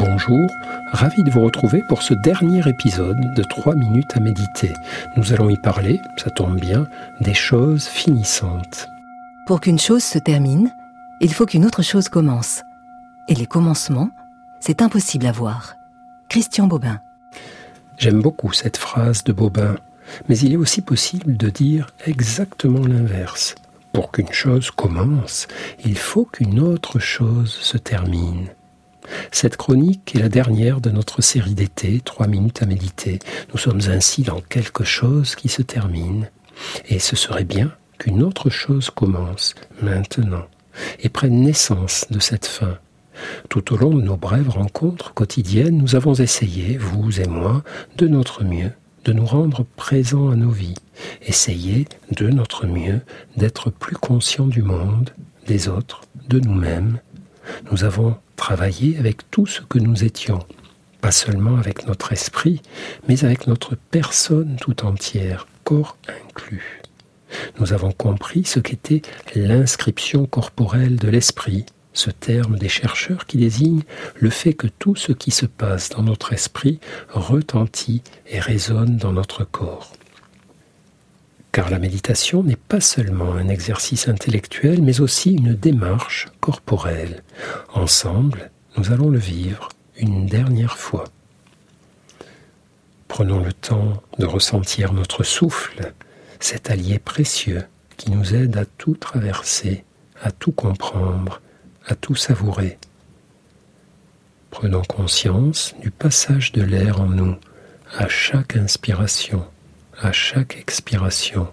Bonjour, ravi de vous retrouver pour ce dernier épisode de 3 minutes à méditer. Nous allons y parler, ça tombe bien, des choses finissantes. Pour qu'une chose se termine, il faut qu'une autre chose commence. Et les commencements, c'est impossible à voir. Christian Bobin. J'aime beaucoup cette phrase de Bobin, mais il est aussi possible de dire exactement l'inverse. Pour qu'une chose commence, il faut qu'une autre chose se termine. Cette chronique est la dernière de notre série d'été, 3 minutes à méditer. Nous sommes ainsi dans quelque chose qui se termine. Et ce serait bien qu'une autre chose commence maintenant et prenne naissance de cette fin. Tout au long de nos brèves rencontres quotidiennes, nous avons essayé, vous et moi, de notre mieux, de nous rendre présents à nos vies. Essayer, de notre mieux, d'être plus conscients du monde, des autres, de nous-mêmes. Nous avons travaillé avec tout ce que nous étions, pas seulement avec notre esprit, mais avec notre personne tout entière, corps inclus. Nous avons compris ce qu'était l'inscription corporelle de l'esprit, ce terme des chercheurs qui désigne le fait que tout ce qui se passe dans notre esprit retentit et résonne dans notre corps. Car la méditation n'est pas seulement un exercice intellectuel, mais aussi une démarche corporelle. Ensemble, nous allons le vivre une dernière fois. Prenons le temps de ressentir notre souffle, cet allié précieux qui nous aide à tout traverser, à tout comprendre, à tout savourer. Prenons conscience du passage de l'air en nous à chaque inspiration, à chaque expiration.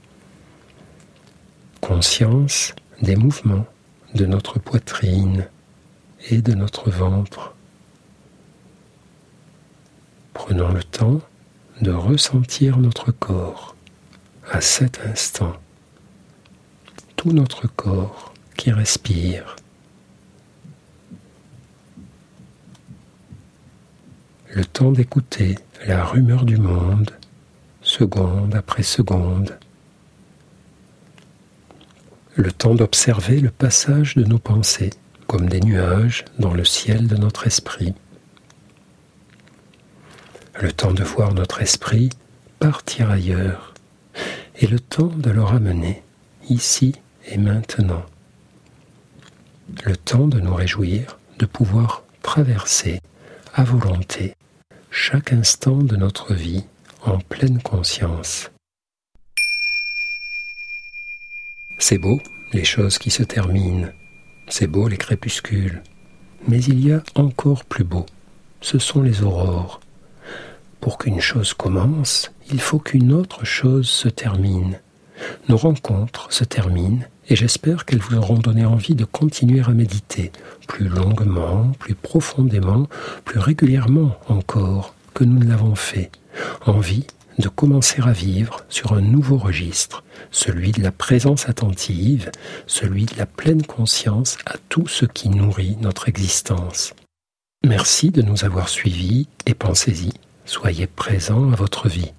Conscience des mouvements de notre poitrine et de notre ventre. Prenons le temps de ressentir notre corps à cet instant. Tout notre corps qui respire. Le temps d'écouter la rumeur du monde, seconde après seconde. Le temps d'observer le passage de nos pensées, comme des nuages dans le ciel de notre esprit. Le temps de voir notre esprit partir ailleurs, et le temps de le ramener, ici et maintenant. Le temps de nous réjouir de pouvoir traverser à volonté chaque instant de notre vie en pleine conscience. C'est beau, les choses qui se terminent. C'est beau, les crépuscules. Mais il y a encore plus beau. Ce sont les aurores. Pour qu'une chose commence, il faut qu'une autre chose se termine. Nos rencontres se terminent et j'espère qu'elles vous auront donné envie de continuer à méditer plus longuement, plus profondément, plus régulièrement encore que nous ne l'avons fait. Envie de commencer à vivre sur un nouveau registre, celui de la présence attentive, celui de la pleine conscience à tout ce qui nourrit notre existence. Merci de nous avoir suivis et pensez-y, soyez présents à votre vie.